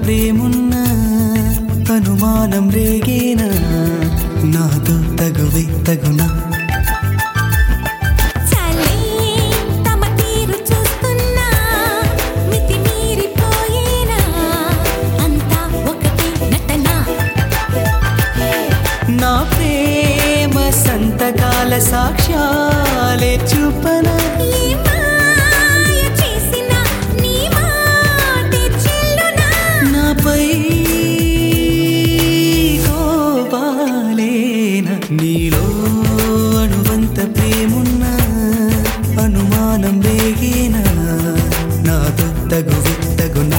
ప్రేమున్నా అనుమానం రేగేనా నాతో తగువే తగునా నా ప్రేమ సంతకాల సాక్ష్యాలే చూపనా నాపై కోపాలేనా నీలో అణువంత ప్రేమున్నా అనుమానం రేగేనా నాతో తగువే తగునా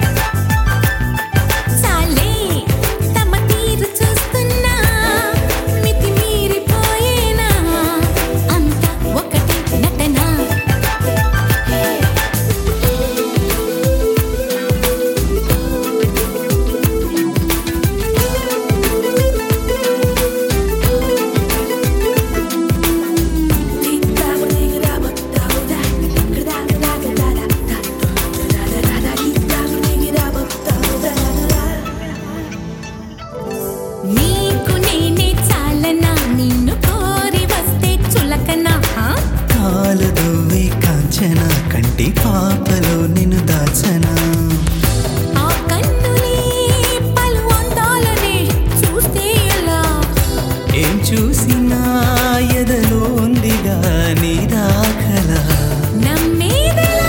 కంటి పాపలో నిన్ను దాచనా ఆ కన్నులే పలు అందాలనే చూస్తే ఎలా ఏం చూసినా ఎదలో ఉందిగా నీ దాఖలా నమ్మేదెలా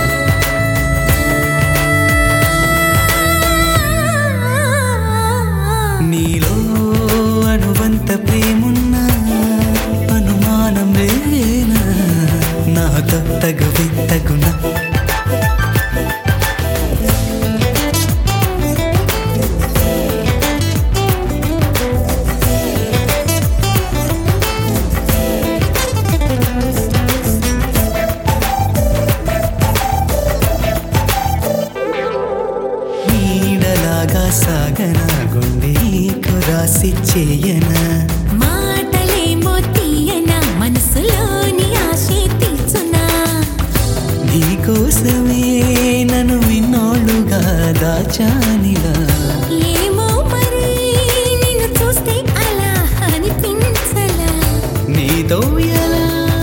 నీలో అణువంత ప్రేమున్నా అనుమానం రేనా నాతో తగువే తగునా నీడలాగా సాగనా గుండె రాసి చేయనా మాటలేమో తీయనా మనసులోని ఆశే తీర్చునా నీకోసమే నన్ను ఇన్నాళ్ళుగా దాచానిలా ఏమో మరి నిన్ను చూస్తే అలా అనిపించలా నీతో ఎలా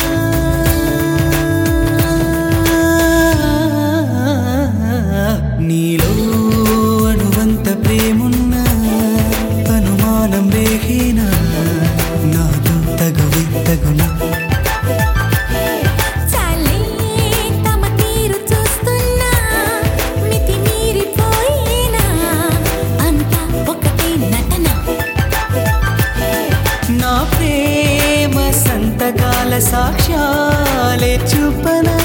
నీలో అణువంత ప్రేమున్నా అనుమానం రేగేనా నాతో తగువే తగునా నా ప్రేమ సంతకాల సాక్ష్యాలే చూపనా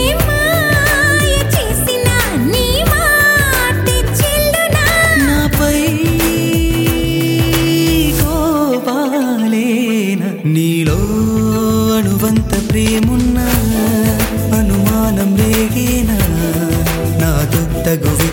నాపై కోపాలేనా నీలో అణువంత ప్రేమున్నా అనుమానం రేగేనా నాతో తగువే